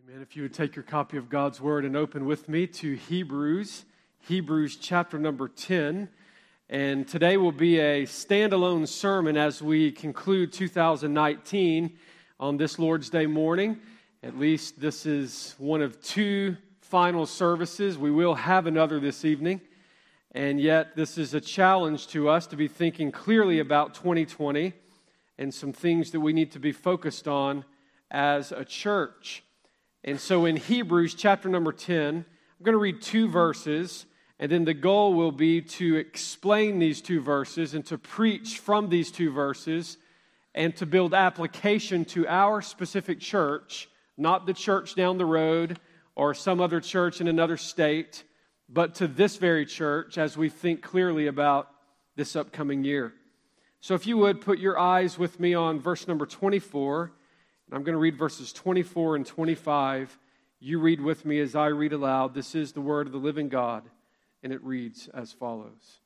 Amen. If you would take your copy of God's Word and open with me to Hebrews chapter number 10. And today will be a standalone sermon as we conclude 2019 on this Lord's Day morning. At least this is one of two final services. We will have another this evening. And yet this is a challenge to us to be thinking clearly about 2020 and some things that we need to be focused on as a church. And so in Hebrews chapter number 10, I'm going to read two verses, and then the goal will be to explain these two verses and to preach from these two verses and to build application to our specific church, not the church down the road or some other church in another state, but to this very church as we think clearly about this upcoming year. So if you would, put your eyes with me on verse number 24. I'm going to read verses 24 and 25. You read with me as I read aloud. This is the word of the living God, and it reads as follows.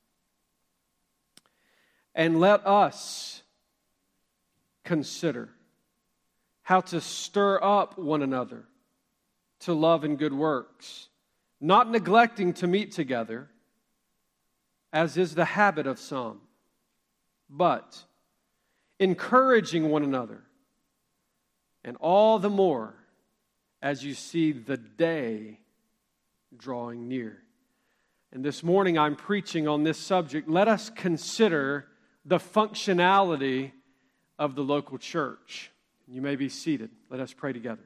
And let us consider how to stir up one another to love and good works, not neglecting to meet together, as is the habit of some, but encouraging one another, and all the more as you see the day drawing near. And this morning I'm preaching on this subject. Let us consider the functionality of the local church. You may be seated. Let us pray together.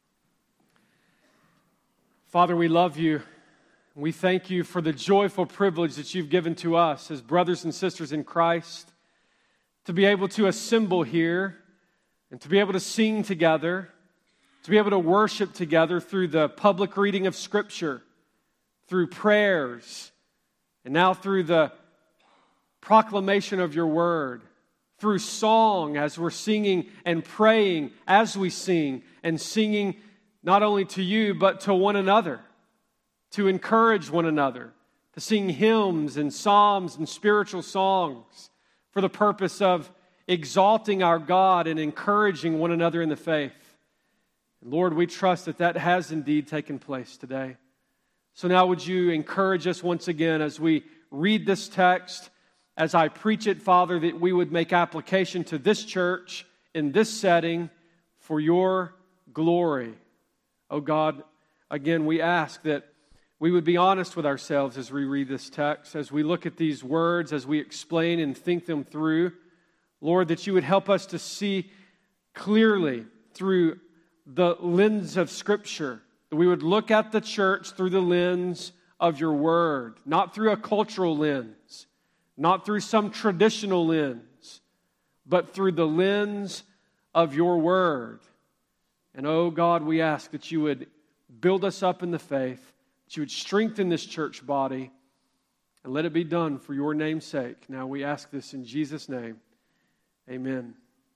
Father, we love you. We thank you for the joyful privilege that you've given to us as brothers and sisters in Christ to be able to assemble here and to be able to sing together, to be able to worship together through the public reading of Scripture, through prayers, and now through the proclamation of your word, through song as we're singing and praying as we sing, and singing not only to you but to one another, to encourage one another, to sing hymns and psalms and spiritual songs for the purpose of exalting our God and encouraging one another in the faith. And Lord, we trust that that has indeed taken place today. So now would you encourage us once again as we read this text, as I preach it, Father, that we would make application to this church in this setting for your glory. Oh God, again, we ask that we would be honest with ourselves as we read this text, as we look at these words, as we explain and think them through. Lord, that you would help us to see clearly through the lens of Scripture, that we would look at the church through the lens of your word, not through a cultural lens, not through some traditional lens, but through the lens of your word. And oh God, we ask that you would build us up in the faith, that you would strengthen this church body, and let it be done for your name's sake. Now we ask this in Jesus' name. Amen.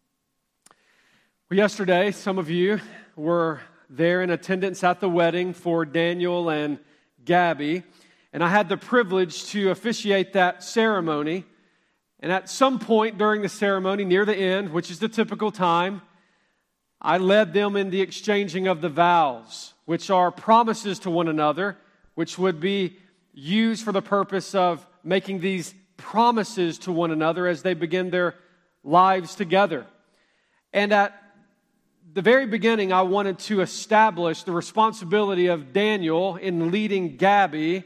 Well, yesterday, some of you were there in attendance at the wedding for Daniel and Gabby, and I had the privilege to officiate that ceremony. And at some point during the ceremony, near the end, which is the typical time, I led them in the exchanging of the vows, which are promises to one another, which would be used for the purpose of making these promises to one another as they begin their lives together. And at the very beginning, I wanted to establish the responsibility of Daniel in leading Gabby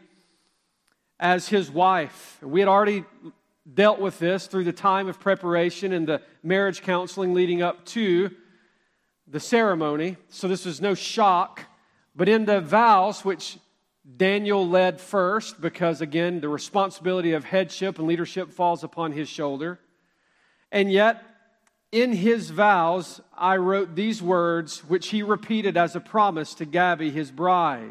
as his wife. We had already dealt with this through the time of preparation and the marriage counseling leading up to the ceremony, so this was no shock. But in the vows, which Daniel led first, because again, the responsibility of headship and leadership falls upon his shoulder. And yet, in his vows, I wrote these words, which he repeated as a promise to Gabby, his bride.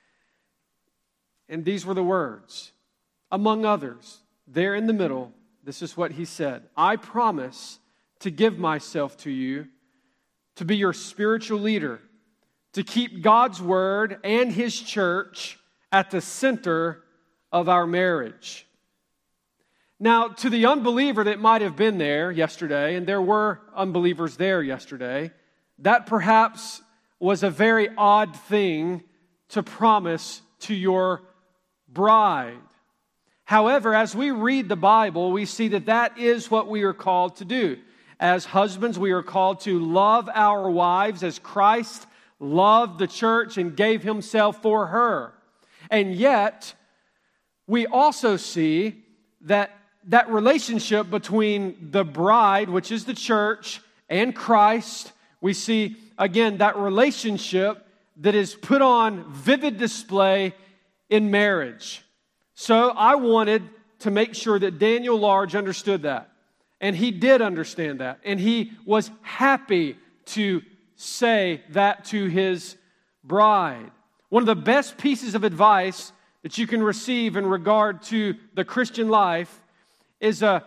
And these were the words. Among others, there in the middle, this is what he said. I promise to give myself to you, to be your spiritual leader, to keep God's word and his church at the center of our marriage. Now, to the unbeliever that might have been there yesterday, and there were unbelievers there yesterday, that perhaps was a very odd thing to promise to your bride. However, as we read the Bible, we see that that is what we are called to do. As husbands, we are called to love our wives as Christ loved the church and gave himself for her. And yet, we also see that relationship between the bride, which is the church, and Christ, we see, again, that relationship that is put on vivid display in marriage. So I wanted to make sure that Daniel Large understood that. And he did understand that. And he was happy to say that to his bride. One of the best pieces of advice that you can receive in regard to the Christian life is a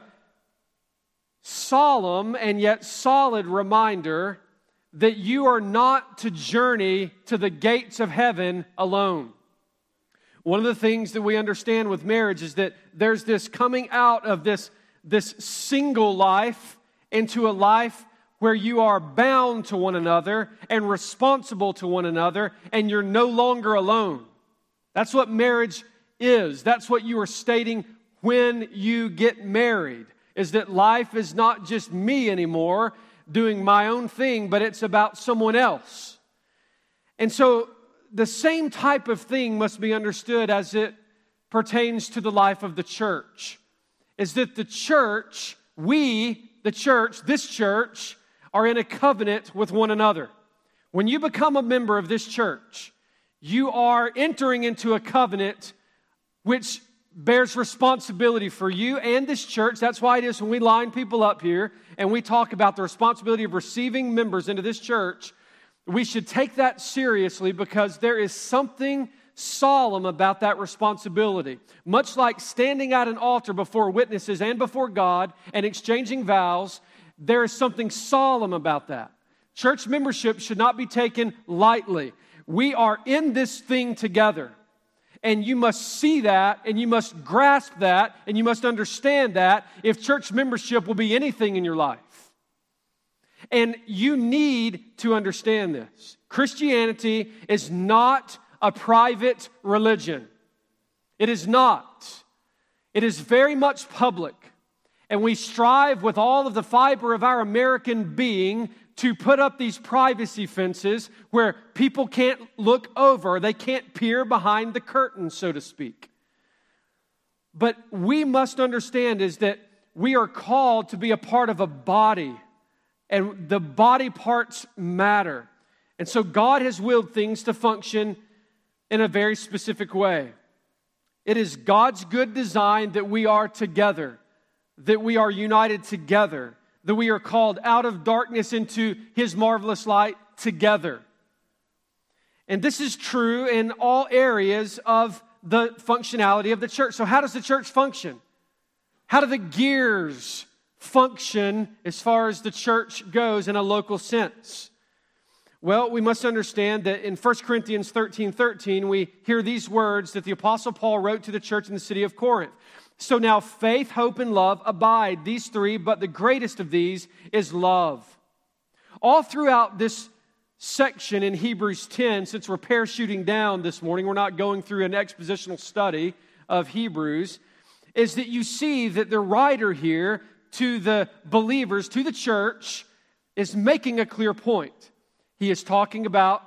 solemn and yet solid reminder that you are not to journey to the gates of heaven alone. One of the things that we understand with marriage is that there's this coming out of this single life into a life where you are bound to one another and responsible to one another, and you're no longer alone. That's what marriage is. That's what you are stating when you get married, is that life is not just me anymore doing my own thing, but it's about someone else. And so the same type of thing must be understood as it pertains to the life of the church, is that the church, this church, are in a covenant with one another. When you become a member of this church, you are entering into a covenant which bears responsibility for you and this church. That's why it is when we line people up here and we talk about the responsibility of receiving members into this church, we should take that seriously because there is something solemn about that responsibility. Much like standing at an altar before witnesses and before God and exchanging vows, there is something solemn about that. Church membership should not be taken lightly. We are in this thing together. And you must see that, and you must grasp that, and you must understand that if church membership will be anything in your life. And you need to understand this. Christianity is not a private religion. It is not. It is very much public. And we strive with all of the fiber of our American being to put up these privacy fences where people can't look over, they can't peer behind the curtain, so to speak. But we must understand is that we are called to be a part of a body, and the body parts matter. And so God has willed things to function in a very specific way. It is God's good design that we are together, that we are united together, that we are called out of darkness into His marvelous light together. And this is true in all areas of the functionality of the church. So how does the church function? How do the gears function as far as the church goes in a local sense? Well, we must understand that in 1 Corinthians 13:13, we hear these words that the Apostle Paul wrote to the church in the city of Corinth. So now faith, hope, and love abide, these three, but the greatest of these is love. All throughout this section in Hebrews 10, since we're parachuting down this morning, we're not going through an expositional study of Hebrews, is that you see that the writer here to the believers, to the church, is making a clear point. He is talking about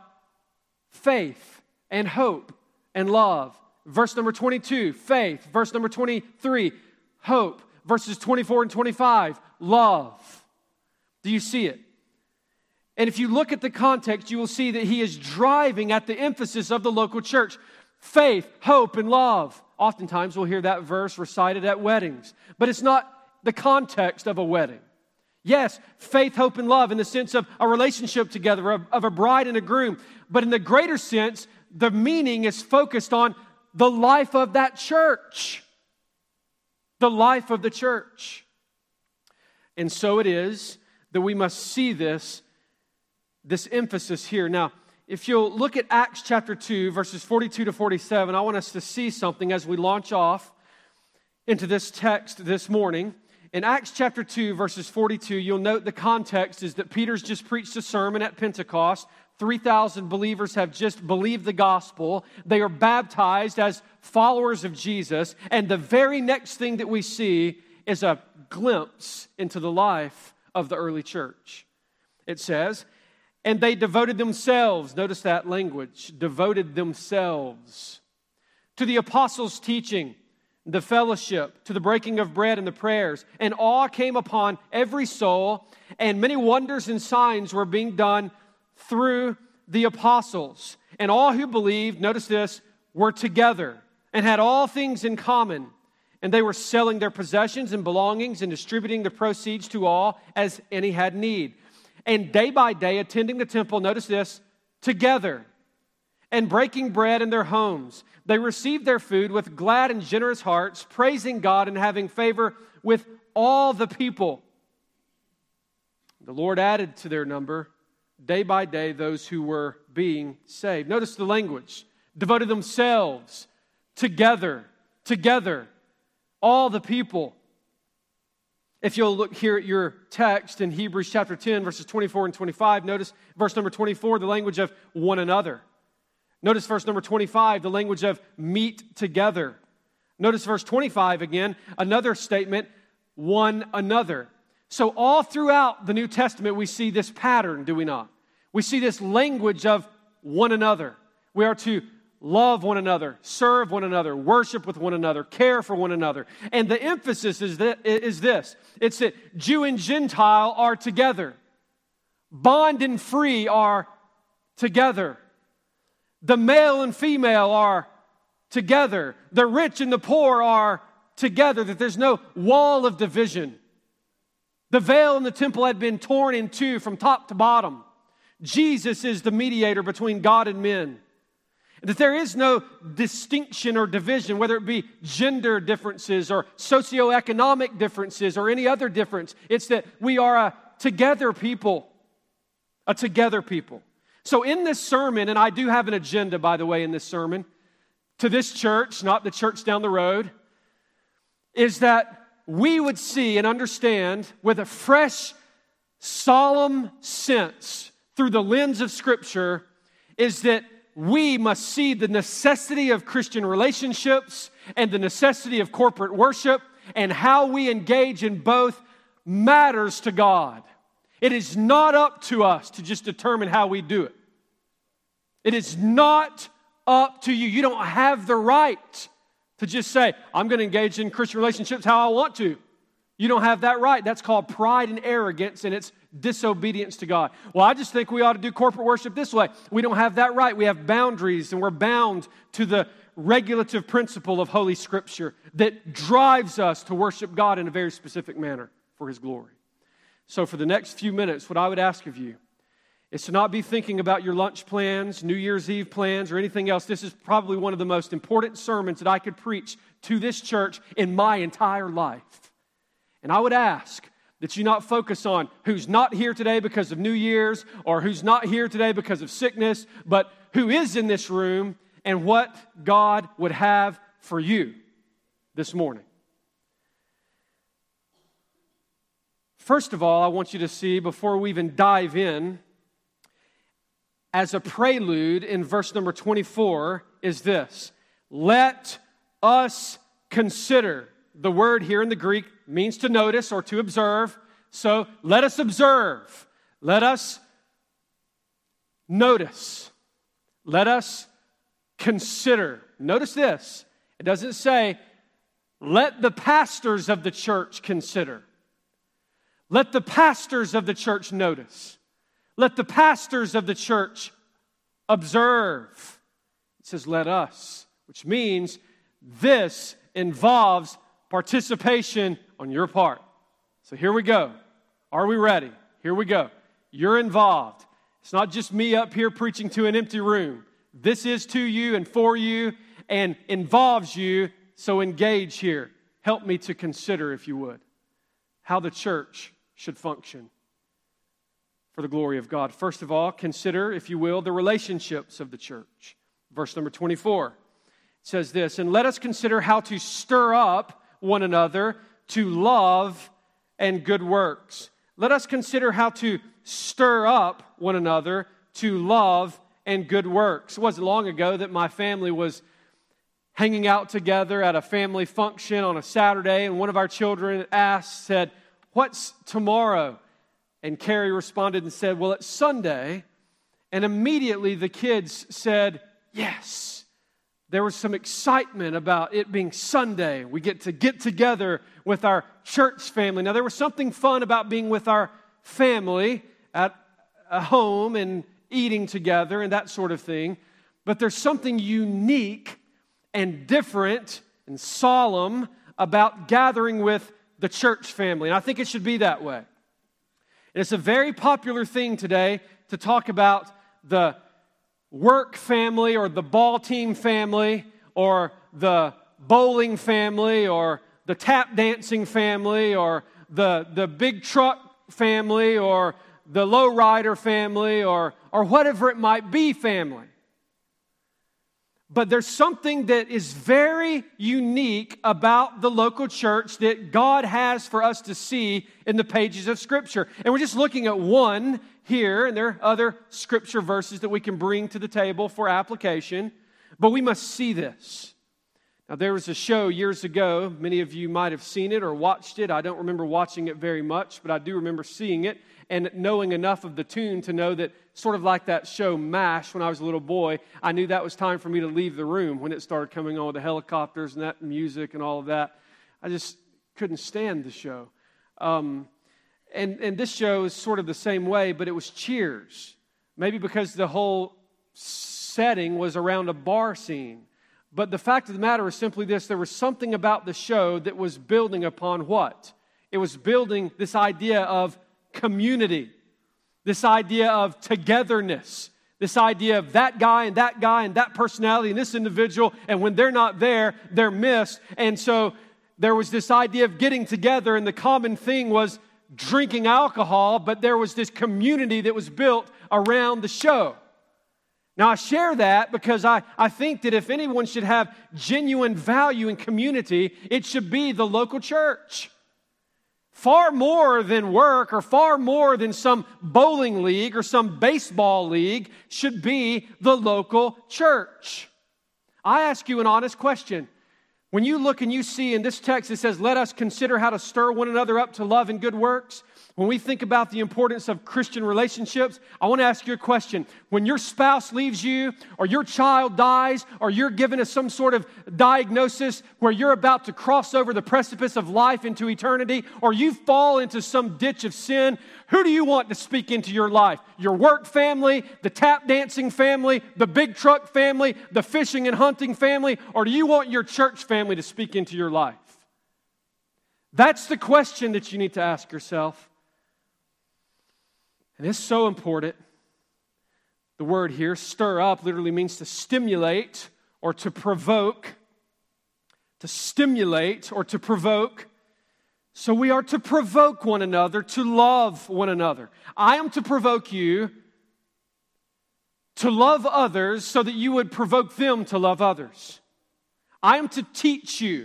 faith and hope and love. Verse number 22, faith. Verse number 23, hope. Verses 24 and 25, love. Do you see it? And if you look at the context, you will see that he is driving at the emphasis of the local church. Faith, hope, and love. Oftentimes we'll hear that verse recited at weddings. But it's not the context of a wedding. Yes, faith, hope, and love in the sense of a relationship together, of a bride and a groom. But in the greater sense, the meaning is focused on the life of that church. The life of the church. And so it is that we must see this emphasis here. Now, if you'll look at Acts chapter 2, verses 42 to 47, I want us to see something as we launch off into this text this morning. In Acts chapter 2, verses 42, you'll note the context is that Peter's just preached a sermon at Pentecost. 3,000 believers have just believed the gospel. They are baptized as followers of Jesus. And the very next thing that we see is a glimpse into the life of the early church. It says, and they devoted themselves, notice that language, devoted themselves to the apostles' teaching, the fellowship, to the breaking of bread and the prayers. And awe came upon every soul, and many wonders and signs were being done through the apostles. And all who believed, notice this, were together and had all things in common. And they were selling their possessions and belongings and distributing the proceeds to all as any had need. And day by day attending the temple, notice this, together and breaking bread in their homes. They received their food with glad and generous hearts, praising God and having favor with all the people. The Lord added to their number day by day those who were being saved. Notice the language. Devoted themselves together, all the people. If you'll look here at your text in Hebrews chapter 10, verses 24 and 25, notice verse number 24, the language of one another. Notice verse number 25, the language of meet together. Notice verse 25 again, another statement, one another. So all throughout the New Testament, we see this pattern, do we not? We see this language of one another. We are to love one another, serve one another, worship with one another, care for one another. And the emphasis is this. It's that Jew and Gentile are together. Bond and free are together. The male and female are together. The rich and the poor are together. That there's no wall of division. The veil in the temple had been torn in two from top to bottom. Jesus is the mediator between God and men. That there is no distinction or division, whether it be gender differences or socioeconomic differences or any other difference. It's that we are a together people. A together people. So in this sermon, and I do have an agenda, by the way, in this sermon, to this church, not the church down the road, is that we would see and understand with a fresh, solemn sense through the lens of Scripture is that we must see the necessity of Christian relationships and the necessity of corporate worship, and how we engage in both matters to God. It is not up to us to just determine how we do it. It is not up to you. You don't have the right to just say, I'm going to engage in Christian relationships how I want to. You don't have that right. That's called pride and arrogance, and it's disobedience to God. Well, I just think we ought to do corporate worship this way. We don't have that right. We have boundaries, and we're bound to the regulative principle of Holy Scripture that drives us to worship God in a very specific manner for His glory. So for the next few minutes, what I would ask of you is to not be thinking about your lunch plans, New Year's Eve plans, or anything else. This is probably one of the most important sermons that I could preach to this church in my entire life. And I would ask that you not focus on who's not here today because of New Year's or who's not here today because of sickness, but who is in this room and what God would have for you this morning. First of all, I want you to see, before we even dive in, as a prelude in verse number 24 is this. Let us consider. The word here in the Greek means to notice or to observe. So let us observe. Let us notice. Let us consider. Notice this. It doesn't say, let the pastors of the church consider. Let the pastors of the church notice. Let the pastors of the church observe. It says, let us, which means this involves participation on your part. So here we go. Are we ready? Here we go. You're involved. It's not just me up here preaching to an empty room. This is to you and for you and involves you, so engage here. Help me to consider, if you would, how the church should function for the glory of God. First of all, consider, if you will, the relationships of the church. Verse number 24 says this, and let us consider how to stir up one another to love and good works. Let us consider how to stir up one another to love and good works. It wasn't long ago that my family was hanging out together at a family function on a Saturday, and one of our children said, "What's tomorrow?" And Carrie responded and said, "Well, it's Sunday." And immediately the kids said, "Yes." There was some excitement about it being Sunday. We get together with our church family. Now, there was something fun about being with our family at a home and eating together and that sort of thing. But there's something unique and different and solemn about gathering with the church family. And I think it should be that way. And it's a very popular thing today to talk about the work family or the ball team family or the bowling family or the tap dancing family or the big truck family or the lowrider family or whatever it might be family. But there's something that is very unique about the local church that God has for us to see in the pages of Scripture. And we're just looking at one here, and there are other Scripture verses that we can bring to the table for application, but we must see this. Now, there was a show years ago. Many of you might have seen it or watched it. I don't remember watching it very much, but I do remember seeing it and knowing enough of the tune to know that, sort of like that show MASH when I was a little boy, I knew that was time for me to leave the room when it started coming on with the helicopters and that music and all of that. I just couldn't stand the show. And this show is sort of the same way, but it was Cheers. Maybe because the whole setting was around a bar scene. But the fact of the matter is simply this: there was something about the show that was building upon what? It was building this idea of community, this idea of togetherness, this idea of that guy and that personality and this individual, and when they're not there, they're missed. And so there was this idea of getting together, and the common thing was drinking alcohol, but there was this community that was built around the show. Now, I share that because I think that if anyone should have genuine value in community, it should be the local church. Far more than work or far more than some bowling league or some baseball league should be the local church. I ask you an honest question. When you look and you see in this text, it says, "Let us consider how to stir one another up to love and good works." When we think about the importance of Christian relationships, I want to ask you a question. When your spouse leaves you, or your child dies, or you're given some sort of diagnosis where you're about to cross over the precipice of life into eternity, or you fall into some ditch of sin, who do you want to speak into your life? Your work family, the tap dancing family, the big truck family, the fishing and hunting family, or do you want your church family to speak into your life? That's the question that you need to ask yourself. And it's so important. The word here, stir up, literally means to stimulate or to provoke. To stimulate or to provoke. So we are to provoke one another, to love one another. I am to provoke you to love others so that you would provoke them to love others. I am to teach you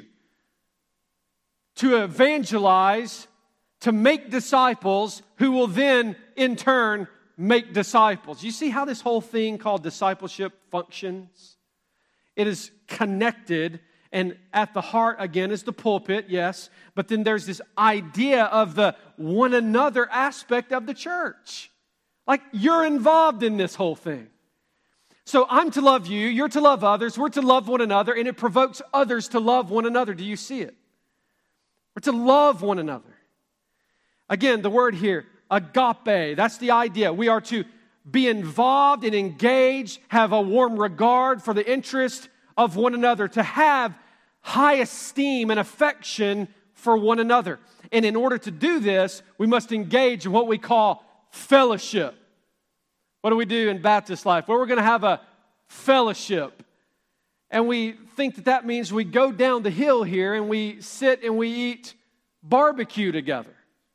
to evangelize, to make disciples who will then, in turn, make disciples. You see how this whole thing called discipleship functions? It is connected, and at the heart, again, is the pulpit, yes, but then there's this idea of the one another aspect of the church. Like, you're involved in this whole thing. So I'm to love you, you're to love others, we're to love one another, and it provokes others to love one another. Do you see it? We're to love one another. Again, the word here, agape, that's the idea. We are to be involved and engaged, have a warm regard for the interest of one another, to have high esteem and affection for one another. And in order to do this, we must engage in what we call fellowship. What do we do in Baptist life? Well, we're going to have a fellowship. And we think that that means we go down the hill here and we sit and we eat barbecue together.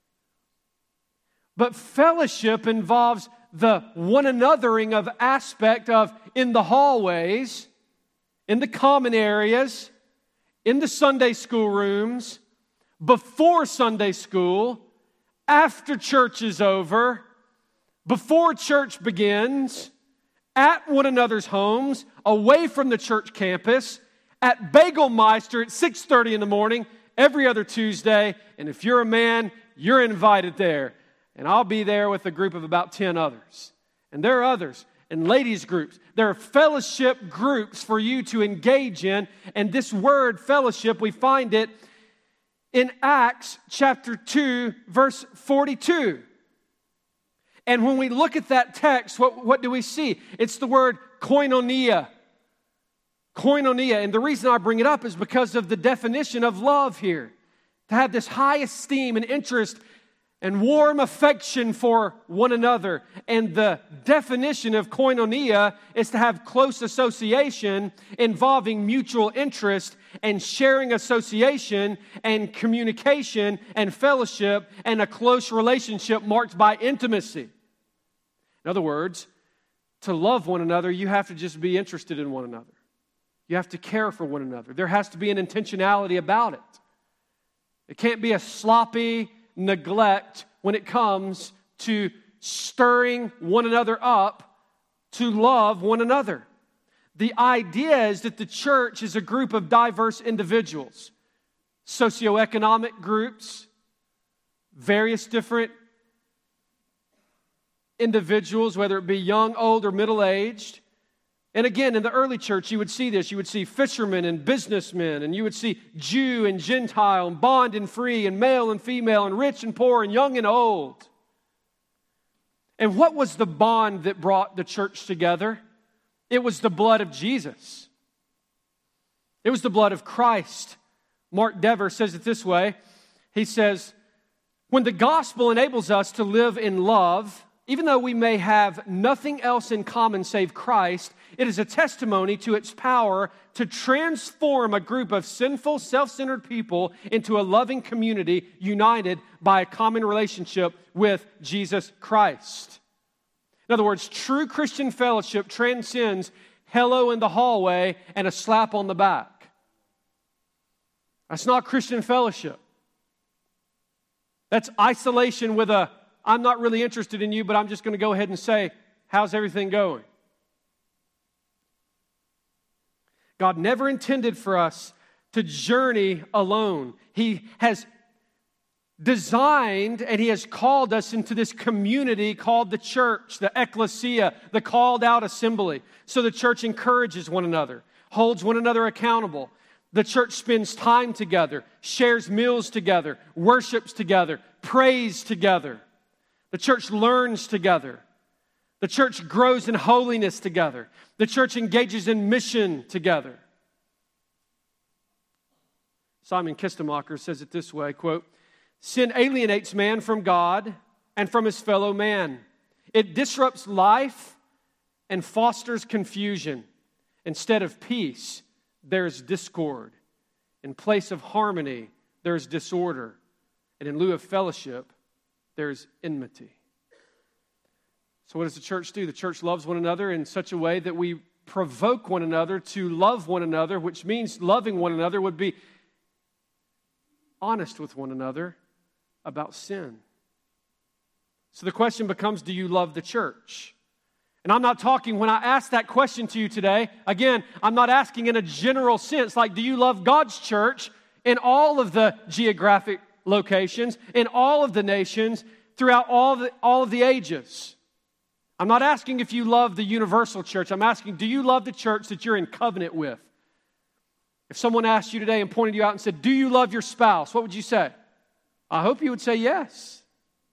But fellowship involves the one anothering of aspect of in the hallways, in the common areas, in the Sunday school rooms, before Sunday school, after church is over, before church begins, at one another's homes, away from the church campus, at Bagelmeister at 6:30 in the morning, every other Tuesday. And if you're a man, you're invited there. And I'll be there with a group of about 10 others. And there are others. And ladies groups. There are fellowship groups for you to engage in. And this word fellowship, we find it in Acts chapter 2, verse 42. And when we look at that text, what do we see? It's the word koinonia. Koinonia. And the reason I bring it up is because of the definition of love here. To have this high esteem and interest and warm affection for one another. And the definition of koinonia is to have close association involving mutual interest and sharing association and communication and fellowship and a close relationship marked by intimacy. In other words, to love one another, you have to just be interested in one another. You have to care for one another. There has to be an intentionality about it. It can't be a sloppy neglect when it comes to stirring one another up to love one another. The idea is that the church is a group of diverse individuals, socioeconomic groups, various different individuals, whether it be young, old, or middle-aged. And again, in the early church, you would see this. You would see fishermen and businessmen, and you would see Jew and Gentile, and bond and free, and male and female, and rich and poor, and young and old. And what was the bond that brought the church together? It was the blood of Jesus. It was the blood of Christ. Mark Dever says it this way. He says, when the gospel enables us to live in love, even though we may have nothing else in common save Christ, it is a testimony to its power to transform a group of sinful, self-centered people into a loving community united by a common relationship with Jesus Christ. In other words, true Christian fellowship transcends hello in the hallway and a slap on the back. That's not Christian fellowship. That's isolation with a, I'm not really interested in you, but I'm just going to go ahead and say, how's everything going? God never intended for us to journey alone. He has designed and He has called us into this community called the church, the ecclesia, the called out assembly. So the church encourages one another, holds one another accountable. The church spends time together, shares meals together, worships together, prays together. The church learns together. The church grows in holiness together. The church engages in mission together. Simon Kistemacher says it this way, quote, sin alienates man from God and from his fellow man. It disrupts life and fosters confusion. Instead of peace, there is discord. In place of harmony, there is disorder. And in lieu of fellowship, there's enmity. So what does the church do? The church loves one another in such a way that we provoke one another to love one another, which means loving one another would be honest with one another about sin. So the question becomes, do you love the church? And I'm not talking, when I ask that question to you today, again, I'm not asking in a general sense, like, do you love God's church in all of the geographic locations, in all of the nations, throughout all of the ages? I'm not asking if you love the universal church. I'm asking, do you love the church that you're in covenant with? If someone asked you today and pointed you out and said, do you love your spouse? What would you say? I hope you would say yes.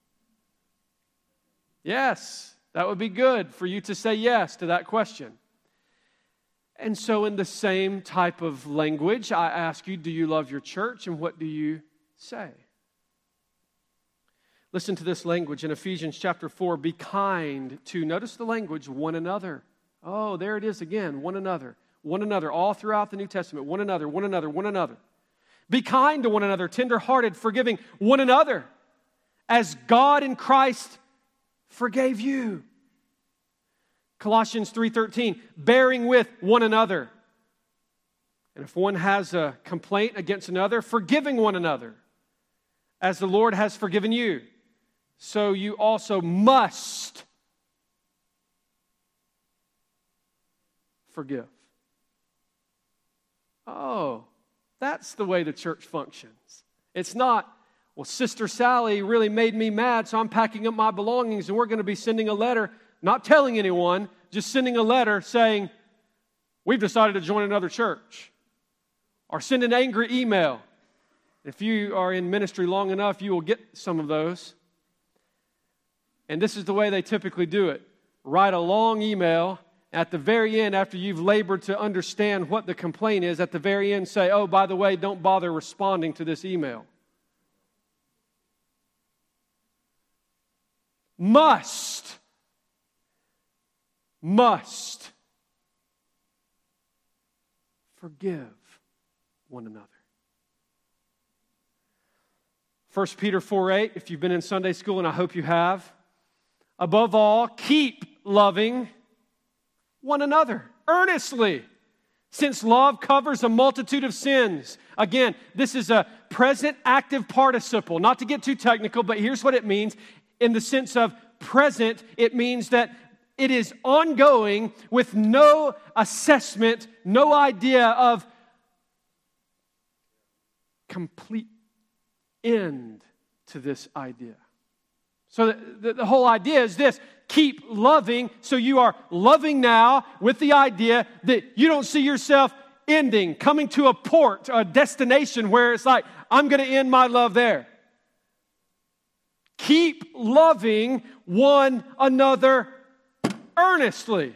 Yes, that would be good for you to say yes to that question. And so in the same type of language, I ask you, do you love your church? And what do you say? Listen to this language in Ephesians chapter 4. Be kind to, notice the language, one another. Oh, there it is again, one another. One another, all throughout the New Testament. One another, one another, one another. Be kind to one another, tender-hearted, forgiving one another, as God in Christ forgave you. Colossians 3:13, bearing with one another. And if one has a complaint against another, forgiving one another, as the Lord has forgiven you. So you also must forgive. Oh, that's the way the church functions. It's not, well, Sister Sally really made me mad, so I'm packing up my belongings and we're going to be sending a letter, not telling anyone, just sending a letter saying, we've decided to join another church. Or send an angry email. If you are in ministry long enough, you will get some of those. And this is the way they typically do it. Write a long email. At the very end, after you've labored to understand what the complaint is, at the very end say, oh, by the way, don't bother responding to this email. Must forgive one another. 1 Peter 4:8, if you've been in Sunday school, and I hope you have. Above all, keep loving one another earnestly, since love covers a multitude of sins. Again, this is a present active participle. Not to get too technical, but here's what it means. In the sense of present, it means that it is ongoing with no assessment, no idea of complete end to this idea. So the whole idea is this: keep loving, so you are loving now with the idea that you don't see yourself ending, coming to a port, a destination where it's like, I'm going to end my love there. Keep loving one another earnestly.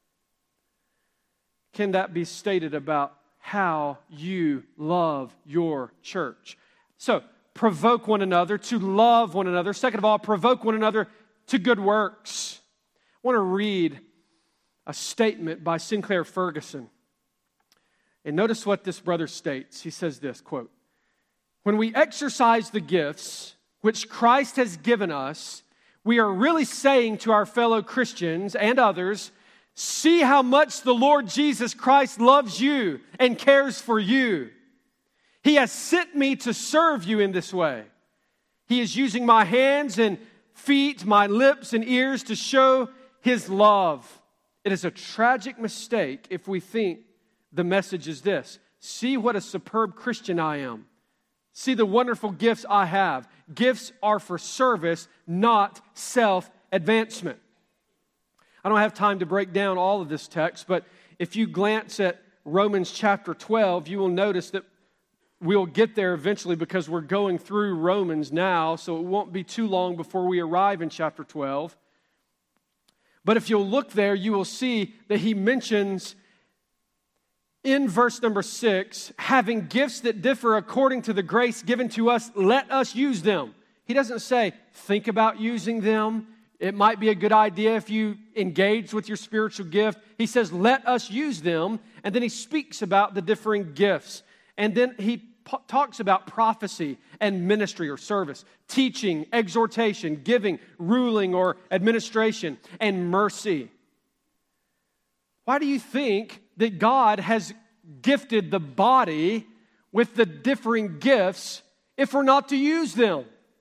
Can that be stated about how you love your church? So, provoke one another to love one another. Second of all, provoke one another to good works. I want to read a statement by Sinclair Ferguson. And notice what this brother states. He says this, quote, when we exercise the gifts which Christ has given us, we are really saying to our fellow Christians and others, see how much the Lord Jesus Christ loves you and cares for you. He has sent me to serve you in this way. He is using my hands and feet, my lips and ears to show His love. It is a tragic mistake if we think the message is this: see what a superb Christian I am. See the wonderful gifts I have. Gifts are for service, not self-advancement. I don't have time to break down all of this text, but if you glance at Romans chapter 12, you will notice that we'll get there eventually because we're going through Romans now, so it won't be too long before we arrive in chapter 12. But if you'll look there, you will see that he mentions in verse number 6, having gifts that differ according to the grace given to us, let us use them. He doesn't say, think about using them. It might be a good idea if you engage with your spiritual gift. He says, let us use them. And then he speaks about the differing gifts. And then he talks about prophecy and ministry or service, teaching, exhortation, giving, ruling or administration, and mercy. Why do you think that God has gifted the body with the differing gifts if we're not to use them?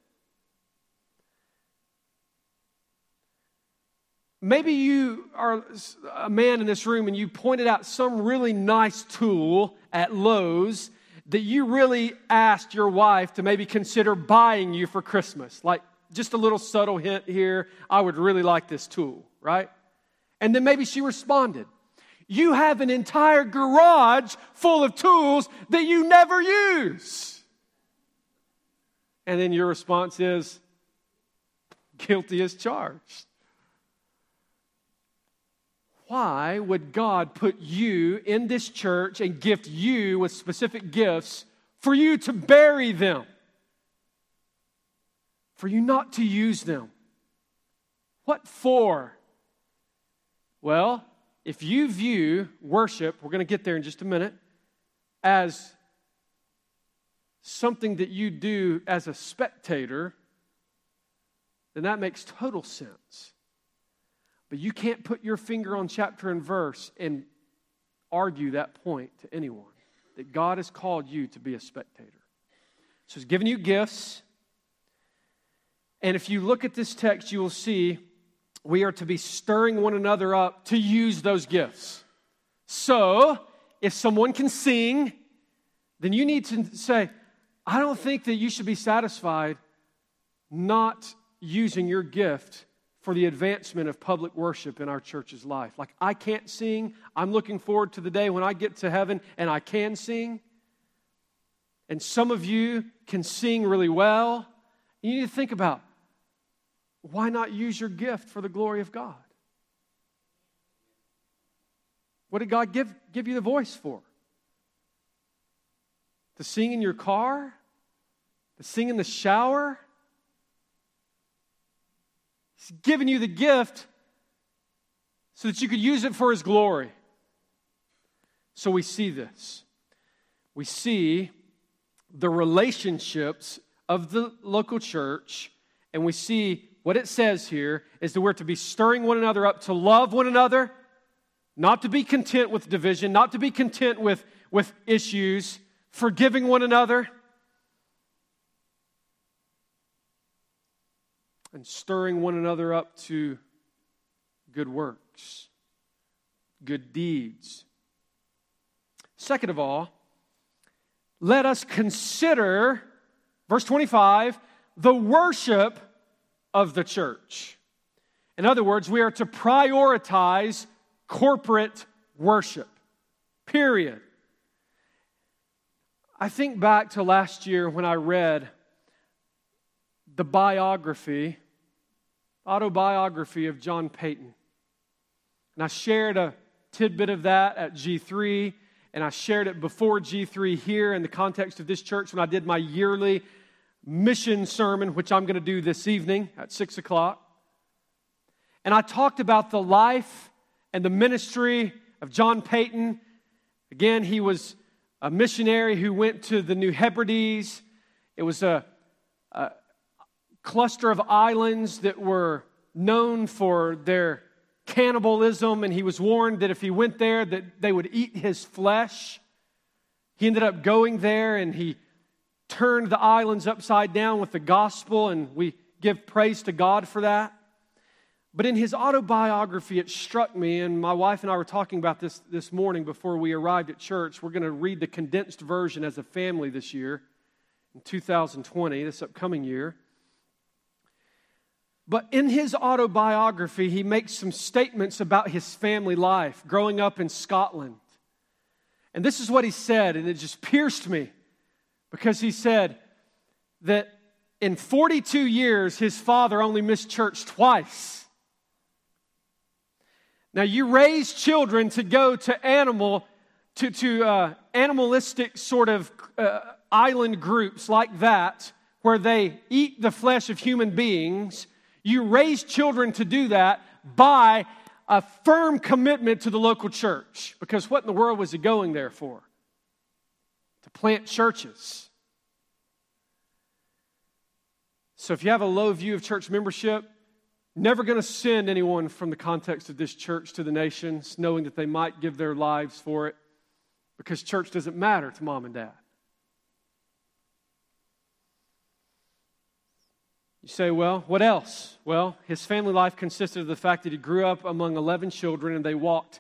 Maybe you are a man in this room and you pointed out some really nice tool at Lowe's that you really asked your wife to maybe consider buying you for Christmas. Like, just a little subtle hint here, I would really like this tool, right? And then maybe she responded. You have an entire garage full of tools that you never use. And then your response is, guilty as charged. Why would God put you in this church and gift you with specific gifts for you to bury them? For you not to use them? What for? Well, if you view worship, we're going to get there in just a minute, as something that you do as a spectator, then that makes total sense. But you can't put your finger on chapter and verse and argue that point to anyone, that God has called you to be a spectator. So He's given you gifts. And if you look at this text, you will see we are to be stirring one another up to use those gifts. So, if someone can sing, then you need to say, I don't think that you should be satisfied not using your gift for the advancement of public worship in our church's life. Like, I can't sing. I'm looking forward to the day when I get to heaven and I can sing. And some of you can sing really well. You need to think about, why not use your gift for the glory of God? What did God give you the voice for? To sing in your car? To sing in the shower? He's given you the gift so that you could use it for His glory. So we see this. We see the relationships of the local church, and we see what it says here is that we're to be stirring one another up to love one another, not to be content with division, not to be content with issues, forgiving one another, and stirring one another up to good works, good deeds. Second of all, let us consider, verse 25, the worship of the church. In other words, we are to prioritize corporate worship, period. I think back to last year when I read the autobiography of John Paton. And I shared a tidbit of that at G3, and I shared it before G3 here in the context of this church when I did my yearly mission sermon, which I'm going to do this evening at 6 o'clock. And I talked about the life and the ministry of John Paton. Again, he was a missionary who went to the New Hebrides. It was a cluster of islands that were known for their cannibalism, and he was warned that if he went there that they would eat his flesh. He ended up going there, and he turned the islands upside down with the gospel, and we give praise to God for that. But in his autobiography, it struck me, and my wife and I were talking about this morning before we arrived at church. We're going to read the condensed version as a family this year, in 2020, this upcoming year. But in his autobiography, he makes some statements about his family life, growing up in Scotland. And this is what he said, and it just pierced me, because he said that in 42 years, his father only missed church twice. Now, you raise children to go to animalistic sort of island groups like that, where they eat the flesh of human beings. You raise children to do that by a firm commitment to the local church. Because what in the world was he going there for? To plant churches. So if you have a low view of church membership, never going to send anyone from the context of this church to the nations, knowing that they might give their lives for it, because church doesn't matter to mom and dad. You say, well, what else? Well, his family life consisted of the fact that he grew up among 11 children, and they walked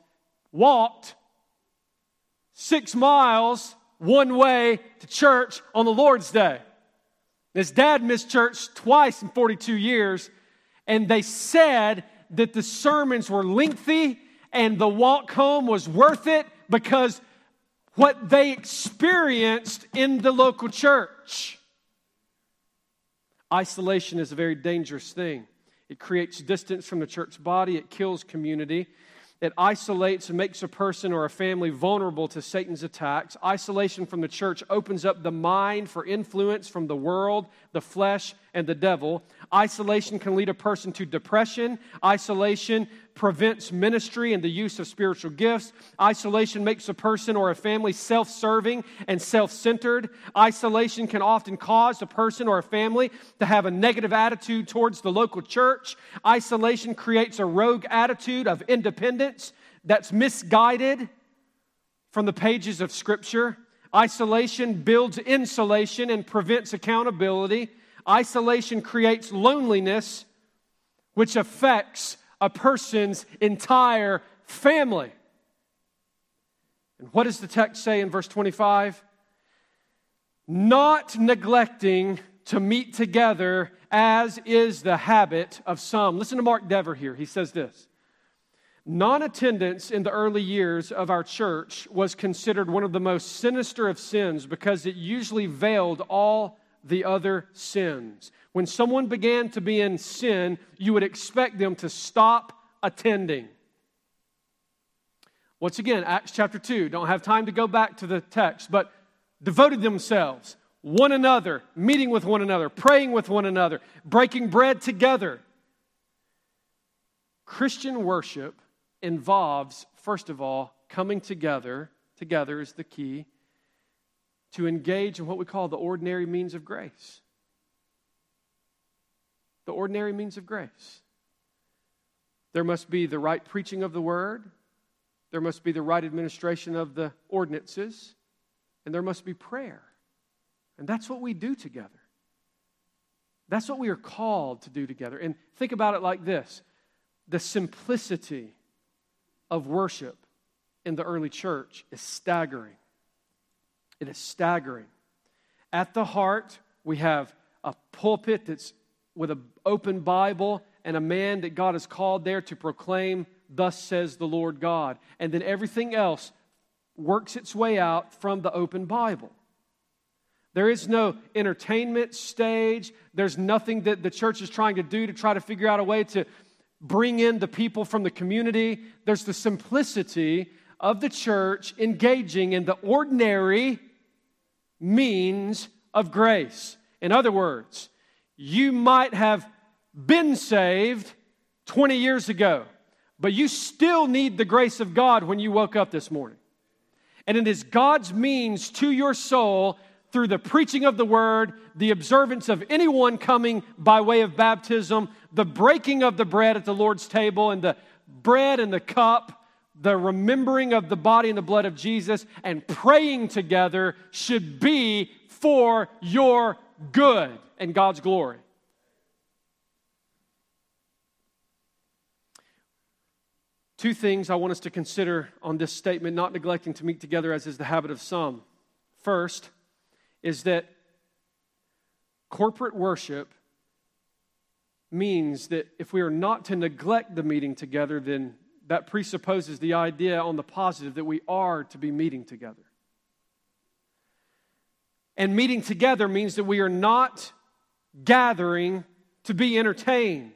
6 miles one way to church on the Lord's Day. His dad missed church twice in 42 years, and they said that the sermons were lengthy and the walk home was worth it because what they experienced in the local church. Isolation is a very dangerous thing. It creates distance from the church body. It kills community. It isolates and makes a person or a family vulnerable to Satan's attacks. Isolation from the church opens up the mind for influence from the world, the flesh, and the devil. Isolation can lead a person to depression. Isolation prevents ministry and the use of spiritual gifts. Isolation makes a person or a family self-serving and self-centered. Isolation can often cause a person or a family to have a negative attitude towards the local church. Isolation creates a rogue attitude of independence that's misguided from the pages of Scripture. Isolation builds insulation and prevents accountability. Isolation creates loneliness, which affects a person's entire family. And what does the text say in verse 25? Not neglecting to meet together as is the habit of some. Listen to Mark Dever here. He says this. Non-attendance in the early years of our church was considered one of the most sinister of sins because it usually veiled all the other sins. When someone began to be in sin, you would expect them to stop attending. Once again, Acts chapter 2. Don't have time to go back to the text, but devoted themselves, one another, meeting with one another, praying with one another, breaking bread together. Christian worship involves, first of all, coming together. Together is the key to engage in what we call the ordinary means of grace. The ordinary means of grace. There must be the right preaching of the word. There must be the right administration of the ordinances. And there must be prayer. And that's what we do together. That's what we are called to do together. And think about it like this. The simplicity of worship in the early church is staggering. It is staggering. At the heart, we have a pulpit that's with an open Bible and a man that God has called there to proclaim, "Thus says the Lord God." And then everything else works its way out from the open Bible. There is no entertainment stage. There's nothing that the church is trying to do to try to figure out a way to bring in the people from the community. There's the simplicity of the church engaging in the ordinary means of grace. In other words, you might have been saved 20 years ago, but you still need the grace of God when you woke up this morning. And it is God's means to your soul through the preaching of the word, the observance of anyone coming by way of baptism, the breaking of the bread at the Lord's table, and the bread and the cup, the remembering of the body and the blood of Jesus, and praying together should be for your good and God's glory. Two things I want us to consider on this statement, not neglecting to meet together as is the habit of some. First is that corporate worship means that if we are not to neglect the meeting together, then that presupposes the idea on the positive that we are to be meeting together. And meeting together means that we are not gathering to be entertained.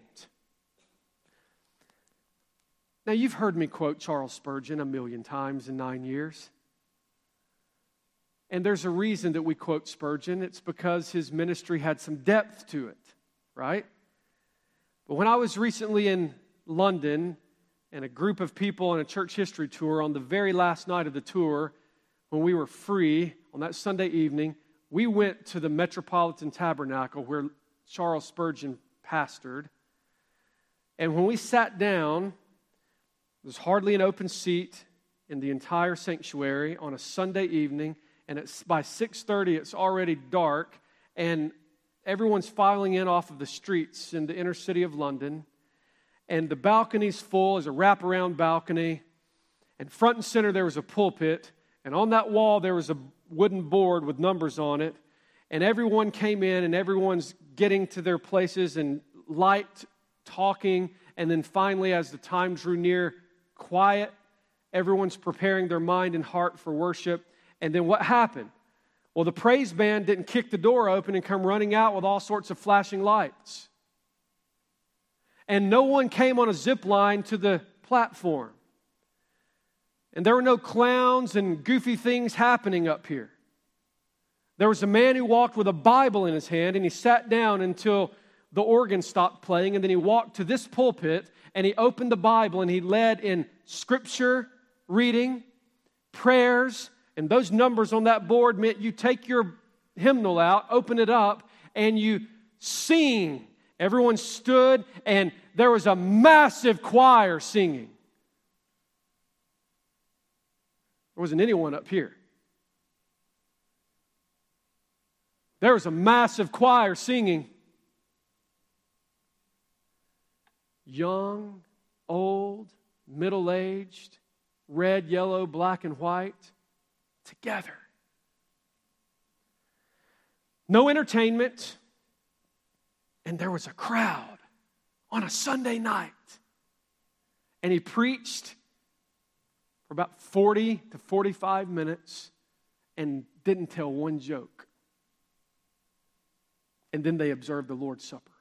Now, you've heard me quote Charles Spurgeon 1,000,000 times in 9 years. And there's a reason that we quote Spurgeon. It's because his ministry had some depth to it, right? But when I was recently in London and a group of people on a church history tour, on the very last night of the tour, when we were free on that Sunday evening, we went to the Metropolitan Tabernacle where Charles Spurgeon pastored. And when we sat down, there's hardly an open seat in the entire sanctuary on a Sunday evening, and by 6:30 it's already dark, and everyone's filing in off of the streets in the inner city of London, and the balcony's full. There's a wraparound balcony, and front and center there was a pulpit, and on that wall there was a wooden board with numbers on it, and everyone came in, and everyone's getting to their places and light talking, and then finally as the time drew near, quiet. Everyone's preparing their mind and heart for worship. And then what happened? Well, the praise band didn't kick the door open and come running out with all sorts of flashing lights. And no one came on a zip line to the platform. And there were no clowns and goofy things happening up here. There was a man who walked with a Bible in his hand, and he sat down until the organ stopped playing, and then he walked to this pulpit, and he opened the Bible, and he led in scripture reading, prayers, and those numbers on that board meant you take your hymnal out, open it up, and you sing. Everyone stood, and there was a massive choir singing. There wasn't anyone up here. There was a massive choir singing. Young, old, middle-aged, red, yellow, black, and white, together. No entertainment, and there was a crowd on a Sunday night. And he preached for about 40 to 45 minutes and didn't tell one joke. And then they observed the Lord's Supper.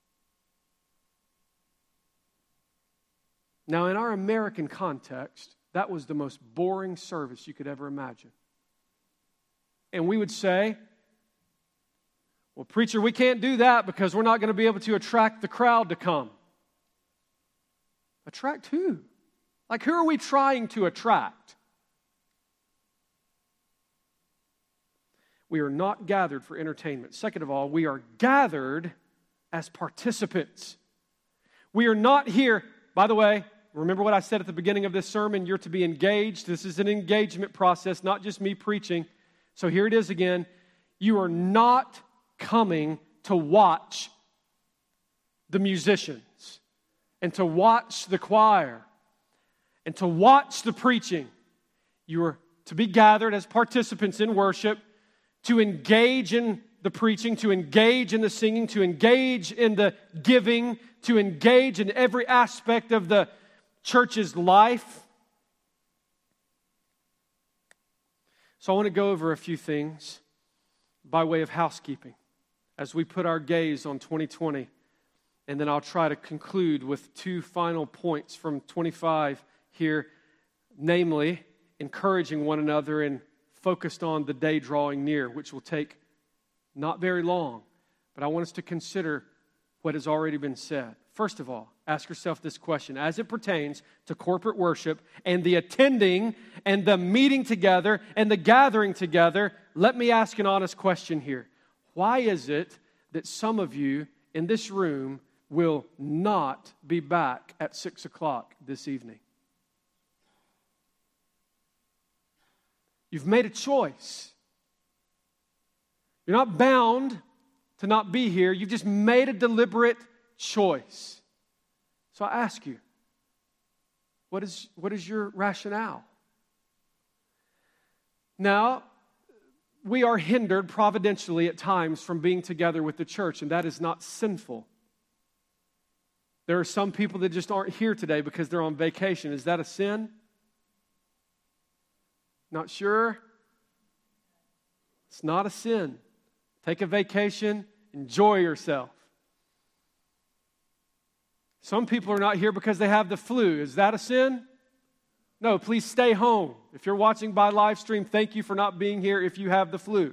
Now, in our American context, that was the most boring service you could ever imagine. And we would say, well, preacher, we can't do that because we're not going to be able to attract the crowd to come. Attract who? Like, who are we trying to attract? We are not gathered for entertainment. Second of all, we are gathered as participants. We are not here, by the way, remember what I said at the beginning of this sermon, you're to be engaged. This is an engagement process, not just me preaching. So here it is again. You are not coming to watch the musicians and to watch the choir and to watch the preaching. You are to be gathered as participants in worship, to engage in the preaching, to engage in the singing, to engage in the giving, to engage in every aspect of the church's life. So I want to go over a few things by way of housekeeping as we put our gaze on 2020. And then I'll try to conclude with two final points from 25 here, namely, encouraging one another and focused on the day drawing near, which will take not very long. But I want us to consider what has already been said. First of all, ask yourself this question. As it pertains to corporate worship and the attending and the meeting together and the gathering together, let me ask an honest question here. Why is it that some of you in this room will not be back at 6 o'clock this evening? You've made a choice. You're not bound to not be here. You've just made a deliberate choice. So I ask you, what is your rationale? Now, we are hindered providentially at times from being together with the church, and that is not sinful. There are some people that just aren't here today because they're on vacation. Is that a sin? Not sure? It's not a sin. Take a vacation, enjoy yourself. Some people are not here because they have the flu. Is that a sin? No, please stay home. If you're watching by live stream, thank you for not being here if you have the flu.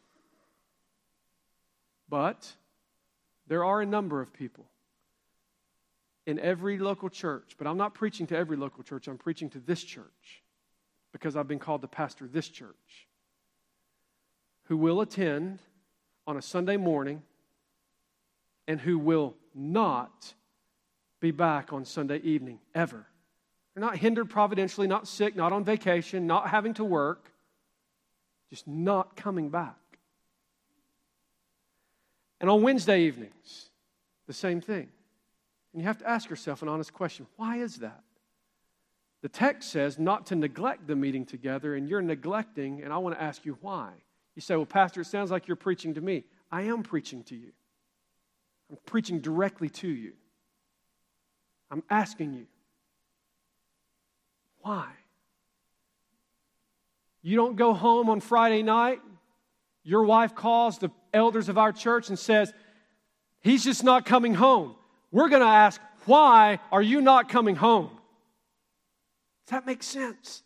But there are a number of people in every local church, but I'm not preaching to every local church, I'm preaching to this church because I've been called to pastor this church, who will attend on a Sunday morning and who will not be back on Sunday evening, ever. They're not hindered providentially, not sick, not on vacation, not having to work, just not coming back. And on Wednesday evenings, the same thing. And you have to ask yourself an honest question. Why is that? The text says not to neglect the meeting together, and you're neglecting, and I want to ask you why. You say, well, Pastor, it sounds like you're preaching to me. I am preaching to you. I'm preaching directly to you. I'm asking you, why? You don't go home on Friday night. Your wife calls the elders of our church and says, he's just not coming home. We're going to ask, why are you not coming home? Does that make sense?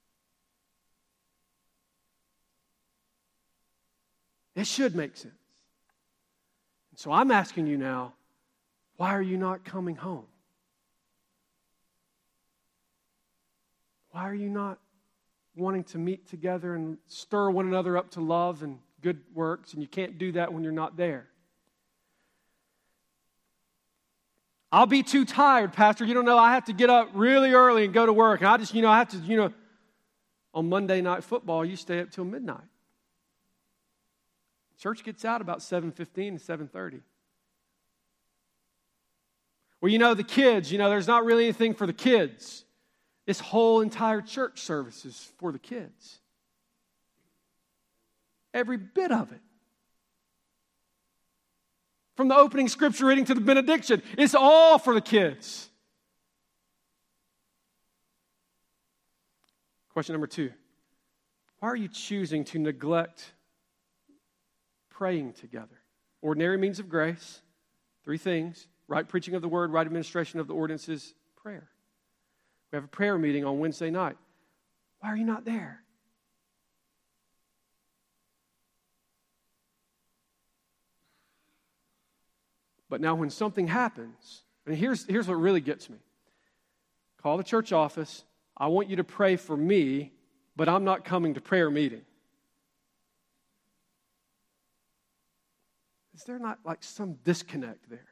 It should make sense. So I'm asking you now, why are you not coming home? Why are you not wanting to meet together and stir one another up to love and good works? And you can't do that when you're not there. I'll be too tired, Pastor. You don't know, I have to get up really early and go to work. And I just, I have to, on Monday Night Football, you stay up till midnight. Church gets out about 7:15 to 7:30. Well, the kids, there's not really anything for the kids. This whole entire church service is for the kids. Every bit of it. From the opening scripture reading to the benediction, it's all for the kids. Question number 2. Why are you choosing to neglect praying together? Ordinary means of grace, 3 things: right preaching of the word, right administration of the ordinances, prayer. We have a prayer meeting on Wednesday night. Why are you not there? But now when something happens, and here's what really gets me. Call the church office. I want you to pray for me, but I'm not coming to prayer meeting. Is there not like some disconnect there?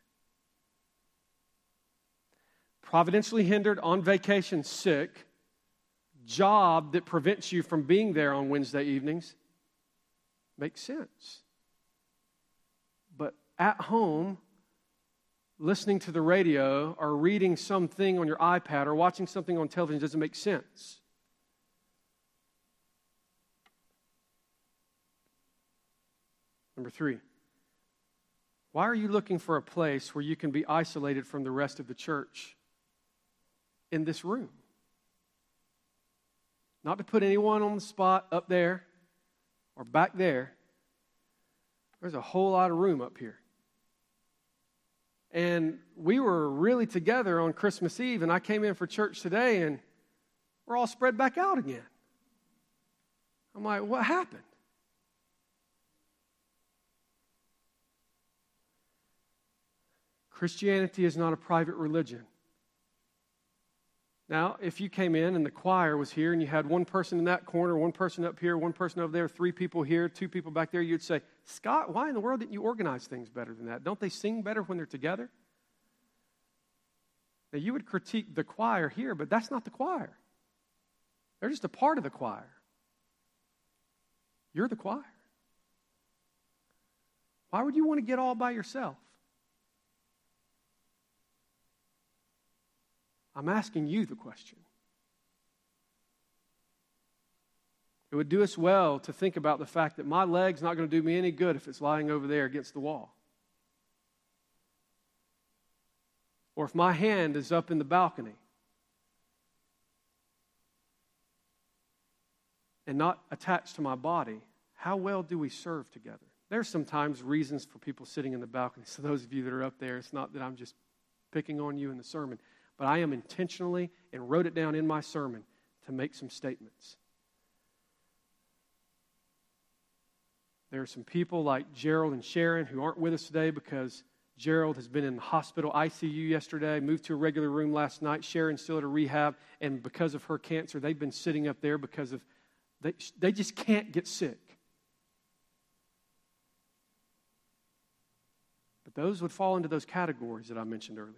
Providentially hindered, on vacation, sick, job that prevents you from being there on Wednesday evenings, makes sense. But at home, listening to the radio or reading something on your iPad or watching something on television doesn't make sense. Number 3, why are you looking for a place where you can be isolated from the rest of the church in this room? Not to put anyone on the spot up there or back there. There's a whole lot of room up here. And we were really together on Christmas Eve, and I came in for church today, and we're all spread back out again. I'm like, what happened? Christianity is not a private religion. Now, if you came in and the choir was here and you had one person in that corner, one person up here, one person over there, 3 people here, 2 people back there, you'd say, Scott, why in the world didn't you organize things better than that? Don't they sing better when they're together? Now, you would critique the choir here, but that's not the choir. They're just a part of the choir. You're the choir. Why would you want to get all by yourself? I'm asking you the question. It would do us well to think about the fact that my leg's not going to do me any good if it's lying over there against the wall. Or if my hand is up in the balcony and not attached to my body, how well do we serve together? There's sometimes reasons for people sitting in the balcony. So those of you that are up there, it's not that I'm just picking on you in the sermon. But I am intentionally, and wrote it down in my sermon, to make some statements. There are some people like Gerald and Sharon who aren't with us today because Gerald has been in the hospital ICU yesterday, moved to a regular room last night. Sharon's still at a rehab, and because of her cancer, they've been sitting up there because of they just can't get sick. But those would fall into those categories that I mentioned earlier.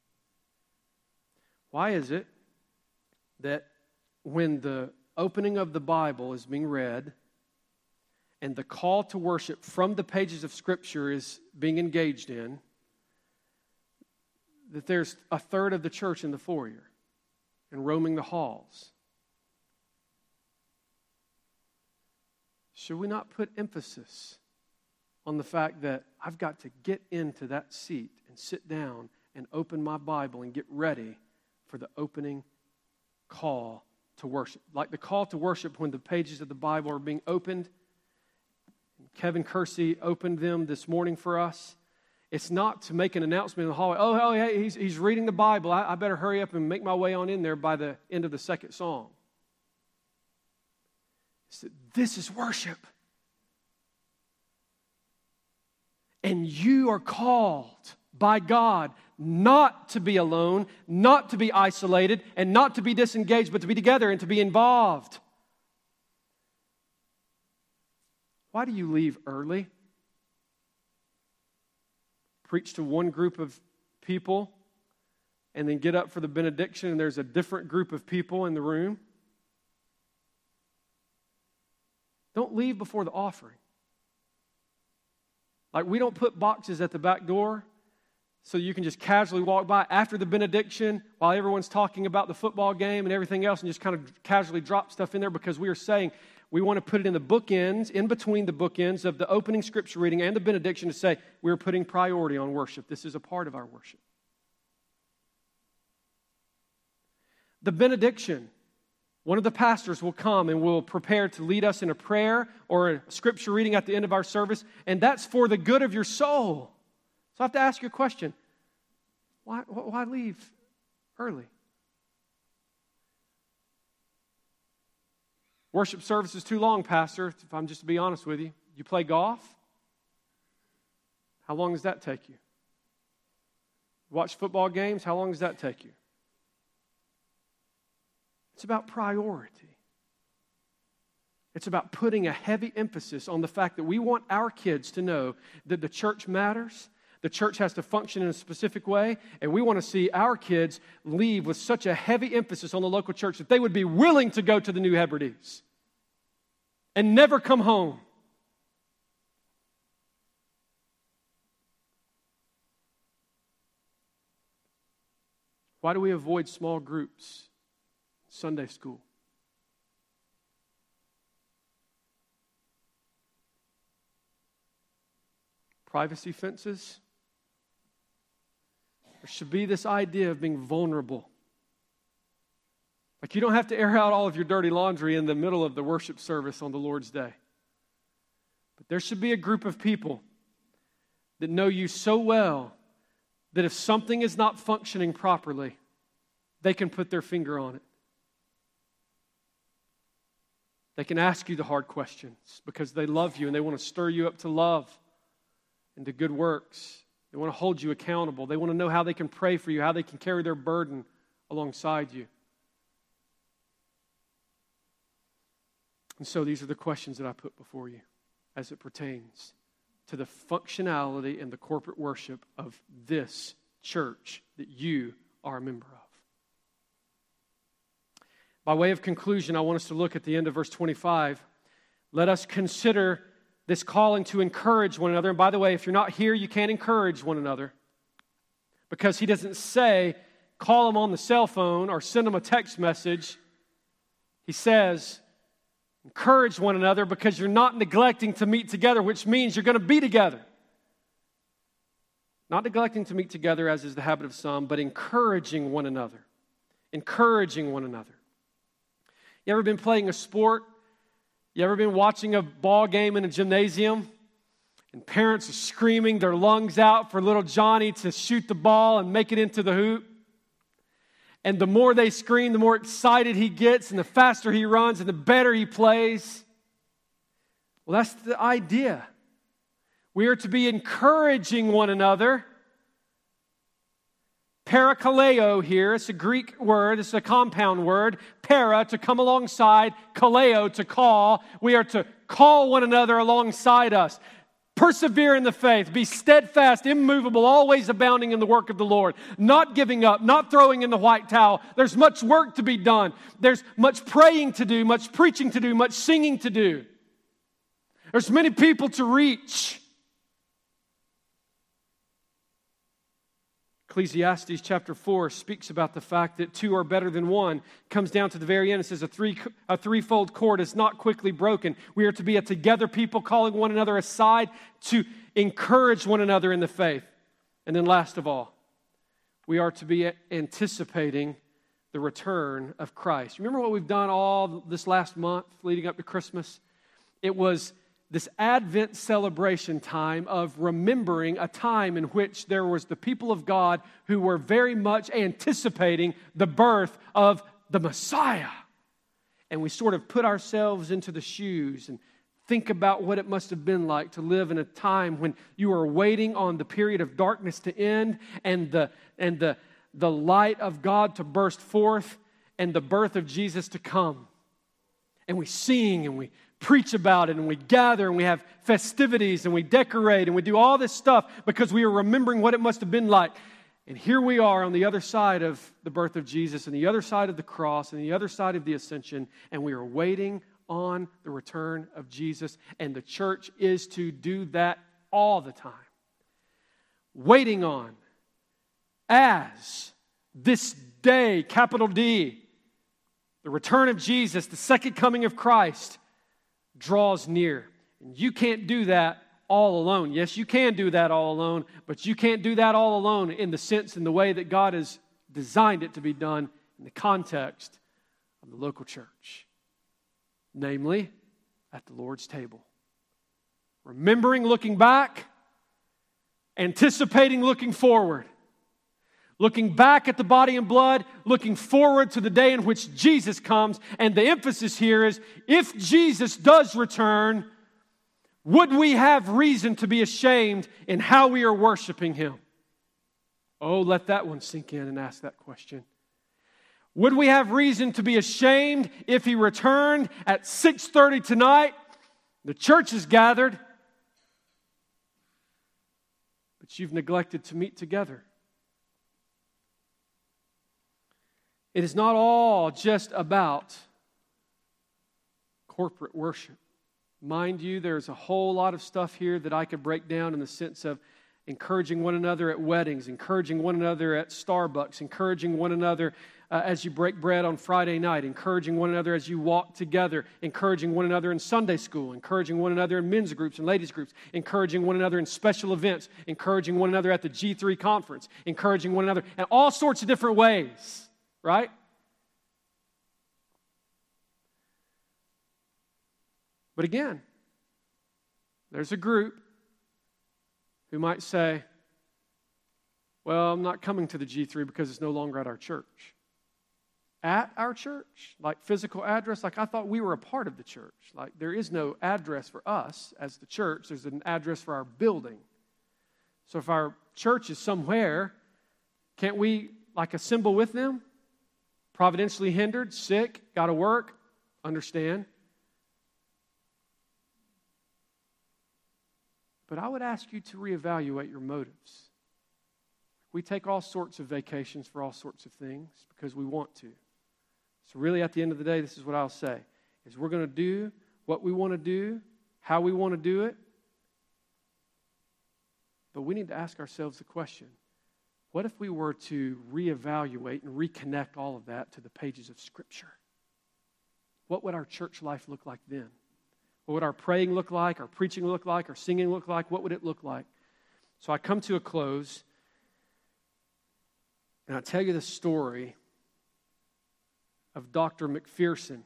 Why is it that when the opening of the Bible is being read and the call to worship from the pages of Scripture is being engaged in, that there's a third of the church in the foyer and roaming the halls? Should we not put emphasis on the fact that I've got to get into that seat and sit down and open my Bible and get ready for the opening call to worship? Like the call to worship when the pages of the Bible are being opened. Kevin Kersey opened them this morning for us. It's not to make an announcement in the hallway. Oh, hey, he's reading the Bible. I better hurry up and make my way on in there by the end of the second song. This is worship. And you are called by God not to be alone, not to be isolated, and not to be disengaged, but to be together and to be involved. Why do you leave early? Preach to one group of people and then get up for the benediction and there's a different group of people in the room? Don't leave before the offering. Like we don't put boxes at the back door so you can just casually walk by after the benediction while everyone's talking about the football game and everything else and just kind of casually drop stuff in there, because we are saying we want to put it in the bookends, in between the bookends of the opening scripture reading and the benediction, to say we're putting priority on worship. This is a part of our worship. The benediction, one of the pastors will come and will prepare to lead us in a prayer or a scripture reading at the end of our service, and that's for the good of your soul. So I have to ask you a question. Why leave early? Worship service is too long, Pastor, if I'm just to be honest with you. You play golf? How long does that take you? Watch football games? How long does that take you? It's about priority. It's about putting a heavy emphasis on the fact that we want our kids to know that the church matters. The church has to function in a specific way, and we want to see our kids leave with such a heavy emphasis on the local church that they would be willing to go to the New Hebrides and never come home. Why do we avoid small groups, Sunday school? Privacy fences? There should be this idea of being vulnerable. Like, you don't have to air out all of your dirty laundry in the middle of the worship service on the Lord's Day. But there should be a group of people that know you so well that if something is not functioning properly, they can put their finger on it. They can ask you the hard questions because they love you and they want to stir you up to love and to good works. They want to hold you accountable. They want to know how they can pray for you, how they can carry their burden alongside you. And so these are the questions that I put before you as it pertains to the functionality and the corporate worship of this church that you are a member of. By way of conclusion, I want us to look at the end of verse 25. Let us consider this calling to encourage one another. And by the way, if you're not here, you can't encourage one another, because he doesn't say call them on the cell phone or send them a text message. He says encourage one another because you're not neglecting to meet together, which means you're going to be together. Not neglecting to meet together, as is the habit of some, but encouraging one another. Encouraging one another. You ever been playing a sport? You ever been watching a ball game in a gymnasium and parents are screaming their lungs out for little Johnny to shoot the ball and make it into the hoop? And the more they scream, the more excited he gets, and the faster he runs, and the better he plays. Well, that's the idea. We are to be encouraging one another. Parakaleo here, it's a Greek word, it's a compound word. Para, to come alongside, kaleo, to call. We are to call one another alongside us. Persevere in the faith, be steadfast, immovable, always abounding in the work of the Lord. Not giving up, not throwing in the white towel. There's much work to be done. There's much praying to do, much preaching to do, much singing to do. There's many people to reach. Ecclesiastes chapter 4 speaks about the fact that two are better than one. Comes down to the very end. It says a threefold cord is not quickly broken. We are to be a together people, calling one another aside to encourage one another in the faith. And then last of all, we are to be anticipating the return of Christ. Remember what we've done all this last month leading up to Christmas? It was this Advent celebration time of remembering a time in which there was the people of God who were very much anticipating the birth of the Messiah. And we sort of put ourselves into the shoes and think about what it must have been like to live in a time when you are waiting on the period of darkness to end and the light of God to burst forth and the birth of Jesus to come. And we sing and we preach about it and we gather and we have festivities and we decorate and we do all this stuff because we are remembering what it must have been like. And here we are on the other side of the birth of Jesus and the other side of the cross and the other side of the ascension, and we are waiting on the return of Jesus, and the church is to do that all the time. Waiting on as this day, capital D, the return of Jesus, the second coming of Christ, draws near. And you can't do that all alone. Yes, you can do that all alone, but you can't do that all alone in the sense and the way that God has designed it to be done in the context of the local church. Namely, at the Lord's table. Remembering looking back, anticipating looking forward. Looking back at the body and blood, looking forward to the day in which Jesus comes. And the emphasis here is, if Jesus does return, would we have reason to be ashamed in how we are worshiping Him? Oh, let that one sink in and ask that question. Would we have reason to be ashamed if He returned at 6:30 tonight? The church is gathered, but you've neglected to meet together. It is not all just about corporate worship. Mind you, there's a whole lot of stuff here that I could break down in the sense of encouraging one another at weddings, encouraging one another at Starbucks, encouraging one another as you break bread on Friday night, encouraging one another as you walk together, encouraging one another in Sunday school, encouraging one another in men's groups and ladies' groups, encouraging one another in special events, encouraging one another at the G3 conference, encouraging one another in all sorts of different ways. Right? But again, there's a group who might say, well, I'm not coming to the G3 because it's no longer at our church. At our church? Like physical address? Like I thought we were a part of the church. Like there is no address for us as the church. There's an address for our building. So if our church is somewhere, can't we like assemble with them? Providentially hindered, sick, got to work, understand. But I would ask you to reevaluate your motives. We take all sorts of vacations for all sorts of things because we want to. So really at the end of the day, this is what I'll say, is we're going to do what we want to do, how we want to do it. But we need to ask ourselves the question, what if we were to reevaluate and reconnect all of that to the pages of Scripture? What would our church life look like then? What would our praying look like, our preaching look like, our singing look like? What would it look like? So I come to a close, and I tell you the story of Dr. McPherson.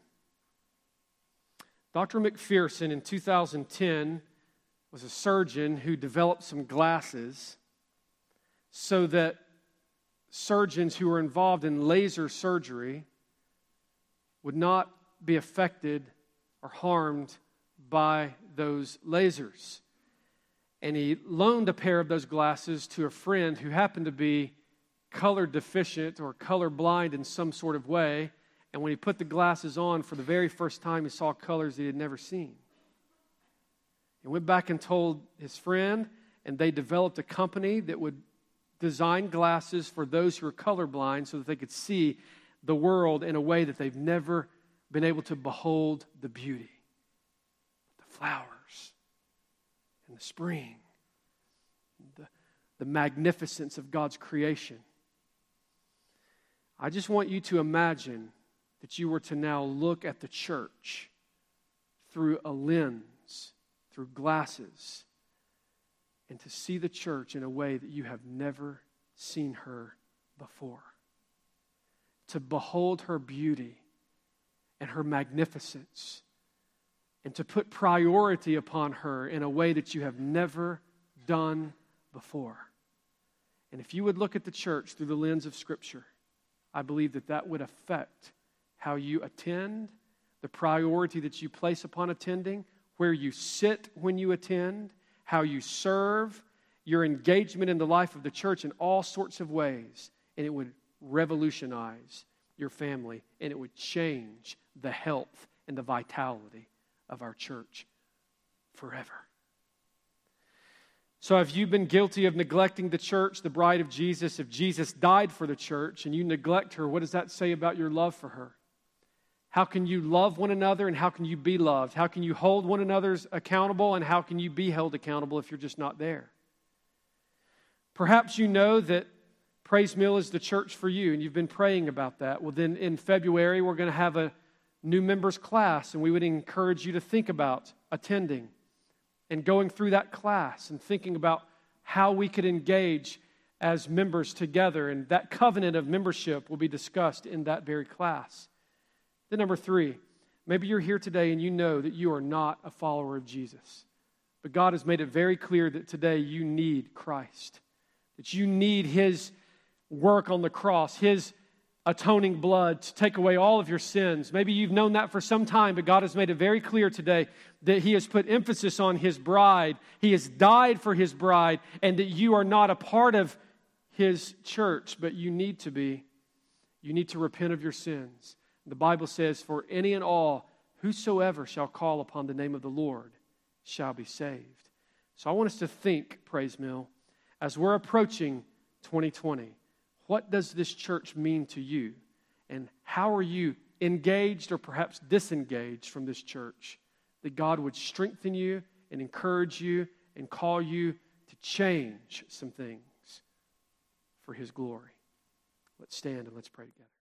Dr. McPherson in 2010 was a surgeon who developed some glasses so that surgeons who were involved in laser surgery would not be affected or harmed by those lasers. And he loaned a pair of those glasses to a friend who happened to be color deficient or color blind in some sort of way. And when he put the glasses on, for the very first time, he saw colors he had never seen. He went back and told his friend, and they developed a company that would design glasses for those who are colorblind so that they could see the world in a way that they've never been able to behold the beauty. The flowers and the spring, the magnificence of God's creation. I just want you to imagine that you were to now look at the church through a lens, through glasses, and to see the church in a way that you have never seen her before. To behold her beauty and her magnificence, and to put priority upon her in a way that you have never done before. And if you would look at the church through the lens of Scripture, I believe that that would affect how you attend, the priority that you place upon attending, where you sit when you attend, how you serve, your engagement in the life of the church in all sorts of ways. And it would revolutionize your family, and it would change the health and the vitality of our church forever. So have you been guilty of neglecting the church, the bride of Jesus? If Jesus died for the church and you neglect her, what does that say about your love for her? How can you love one another and how can you be loved? How can you hold one another's accountable and how can you be held accountable if you're just not there? Perhaps you know that Praise Mill is the church for you, and you've been praying about that. Well, then in February, we're going to have a new members class, and we would encourage you to think about attending and going through that class and thinking about how we could engage as members together, and that covenant of membership will be discussed in that very class. Then number 3, maybe you're here today and you know that you are not a follower of Jesus, but God has made it very clear that today you need Christ, that you need His work on the cross, His atoning blood to take away all of your sins. Maybe you've known that for some time, but God has made it very clear today that He has put emphasis on His bride. He has died for His bride, and that you are not a part of His church, but you need to be. You need to repent of your sins. The Bible says, "For any and all, whosoever shall call upon the name of the Lord shall be saved." So I want us to think, Praise Mill, as we're approaching 2020, what does this church mean to you? And how are you engaged or perhaps disengaged from this church? That God would strengthen you and encourage you and call you to change some things for His glory. Let's stand and let's pray together.